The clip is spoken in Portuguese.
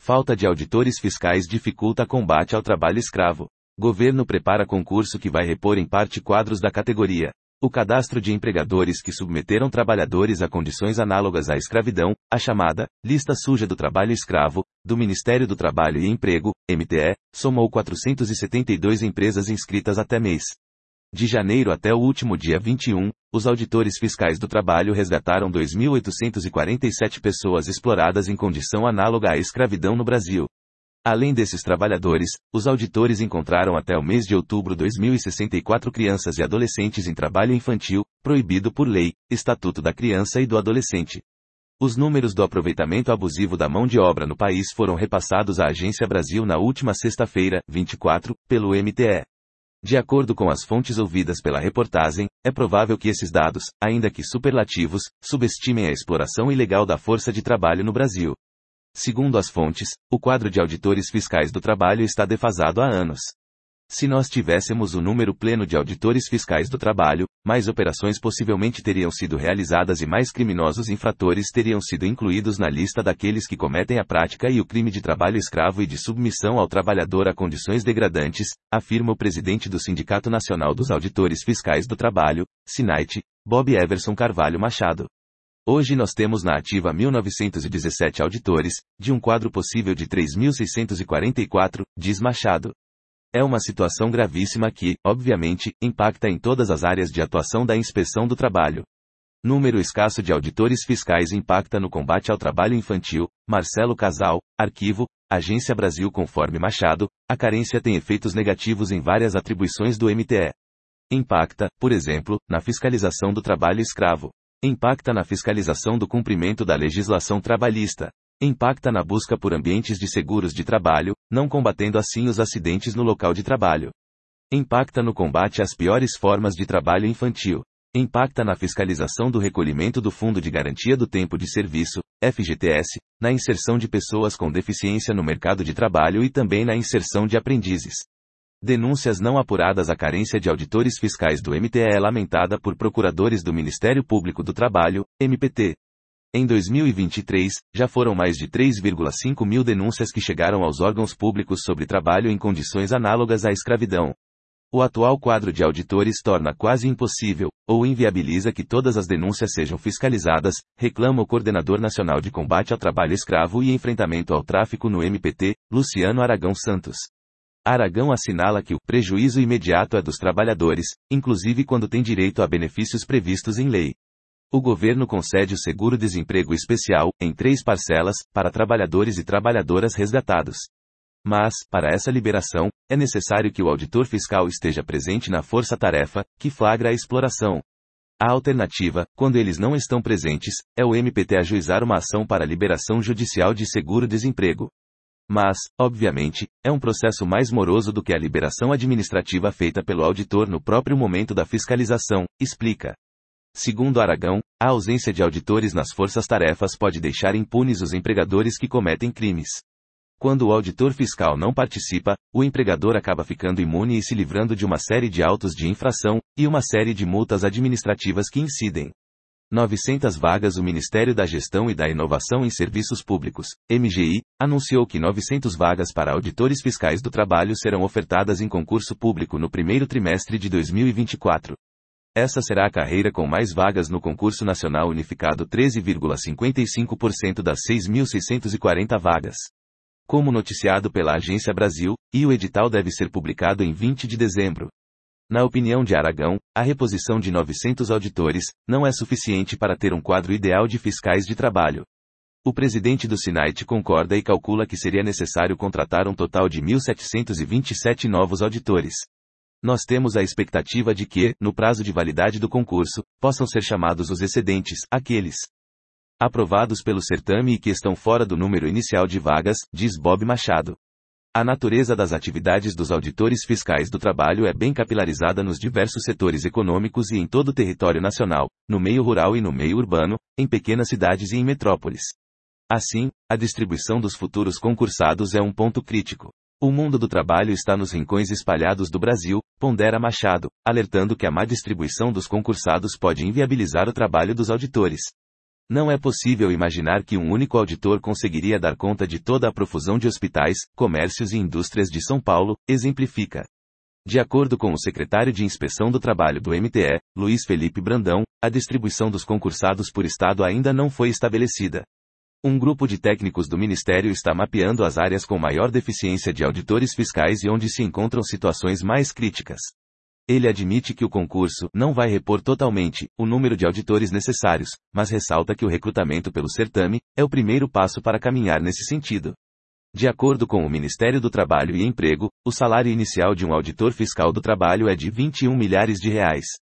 Falta de auditores fiscais dificulta combate ao trabalho escravo. Governo prepara concurso que vai repor em parte quadros da categoria. O cadastro de empregadores que submeteram trabalhadores a condições análogas à escravidão, a chamada Lista Suja do Trabalho Escravo, do Ministério do Trabalho e Emprego, MTE, somou 472 empresas inscritas até mês. De janeiro até o último dia 21, os auditores fiscais do trabalho resgataram 2.847 pessoas exploradas em condição análoga à escravidão no Brasil. Além desses trabalhadores, os auditores encontraram até o mês de outubro 2.064 crianças e adolescentes em trabalho infantil, proibido por lei, Estatuto da Criança e do Adolescente. Os números do aproveitamento abusivo da mão de obra no país foram repassados à Agência Brasil na última sexta-feira, 24, pelo MTE. De acordo com as fontes ouvidas pela reportagem, é provável que esses dados, ainda que superlativos, subestimem a exploração ilegal da força de trabalho no Brasil. Segundo as fontes, o quadro de auditores fiscais do trabalho está defasado há anos. Se nós tivéssemos o número pleno de auditores fiscais do trabalho, mais operações possivelmente teriam sido realizadas e mais criminosos infratores teriam sido incluídos na lista daqueles que cometem a prática e o crime de trabalho escravo e de submissão ao trabalhador a condições degradantes, afirma o presidente do Sindicato Nacional dos Auditores Fiscais do Trabalho, SINAIT, Bob Everson Carvalho Machado. Hoje nós temos na ativa 1.917 auditores, de um quadro possível de 3.644, diz Machado. É uma situação gravíssima que, obviamente, impacta em todas as áreas de atuação da inspeção do trabalho. Número escasso de auditores fiscais impacta no combate ao trabalho infantil, Marcelo Casal, Arquivo, Agência Brasil. Conforme Machado, a carência tem efeitos negativos em várias atribuições do MTE. Impacta, por exemplo, na fiscalização do trabalho escravo. Impacta na fiscalização do cumprimento da legislação trabalhista. Impacta na busca por ambientes de seguros de trabalho, não combatendo assim os acidentes no local de trabalho. Impacta no combate às piores formas de trabalho infantil. Impacta na fiscalização do recolhimento do Fundo de Garantia do Tempo de Serviço, FGTS, na inserção de pessoas com deficiência no mercado de trabalho e também na inserção de aprendizes. Denúncias não apuradas. A carência de auditores fiscais do MTE é lamentada por procuradores do Ministério Público do Trabalho, MPT. Em 2023, já foram mais de 3,5 mil denúncias que chegaram aos órgãos públicos sobre trabalho em condições análogas à escravidão. O atual quadro de auditores torna quase impossível, ou inviabiliza que todas as denúncias sejam fiscalizadas, reclama o coordenador nacional de combate ao trabalho escravo e enfrentamento ao tráfico no MPT, Luciano Aragão Santos. Aragão assinala que o prejuízo imediato é dos trabalhadores, inclusive quando tem direito a benefícios previstos em lei. O governo concede o seguro-desemprego especial, em 3 parcelas, para trabalhadores e trabalhadoras resgatados. Mas, para essa liberação, é necessário que o auditor fiscal esteja presente na força-tarefa, que flagra a exploração. A alternativa, quando eles não estão presentes, é o MPT ajuizar uma ação para liberação judicial de seguro-desemprego. Mas, obviamente, é um processo mais moroso do que a liberação administrativa feita pelo auditor no próprio momento da fiscalização, explica. Segundo Aragão, a ausência de auditores nas forças-tarefas pode deixar impunes os empregadores que cometem crimes. Quando o auditor fiscal não participa, o empregador acaba ficando imune e se livrando de uma série de autos de infração, e uma série de multas administrativas que incidem. 900 vagas. O Ministério da Gestão e da Inovação em Serviços Públicos, MGI, anunciou que 900 vagas para auditores fiscais do trabalho serão ofertadas em concurso público no primeiro trimestre de 2024. Essa será a carreira com mais vagas no concurso nacional unificado, 13,55% das 6.640 vagas. Como noticiado pela Agência Brasil, o edital deve ser publicado em 20 de dezembro. Na opinião de Aragão, a reposição de 900 auditores não é suficiente para ter um quadro ideal de fiscais de trabalho. O presidente do SINAIT concorda e calcula que seria necessário contratar um total de 1.727 novos auditores. Nós temos a expectativa de que, no prazo de validade do concurso, possam ser chamados os excedentes, aqueles aprovados pelo certame e que estão fora do número inicial de vagas, diz Bob Machado. A natureza das atividades dos auditores fiscais do trabalho é bem capilarizada nos diversos setores econômicos e em todo o território nacional, no meio rural e no meio urbano, em pequenas cidades e em metrópoles. Assim, a distribuição dos futuros concursados é um ponto crítico. O mundo do trabalho está nos rincões espalhados do Brasil, pondera Machado, alertando que a má distribuição dos concursados pode inviabilizar o trabalho dos auditores. Não é possível imaginar que um único auditor conseguiria dar conta de toda a profusão de hospitais, comércios e indústrias de São Paulo, exemplifica. De acordo com o secretário de Inspeção do Trabalho do MTE, Luiz Felipe Brandão, a distribuição dos concursados por estado ainda não foi estabelecida. Um grupo de técnicos do Ministério está mapeando as áreas com maior deficiência de auditores fiscais e onde se encontram situações mais críticas. Ele admite que o concurso não vai repor totalmente o número de auditores necessários, mas ressalta que o recrutamento pelo certame é o primeiro passo para caminhar nesse sentido. De acordo com o Ministério do Trabalho e Emprego, o salário inicial de um auditor fiscal do trabalho é de R$ 21 milhares.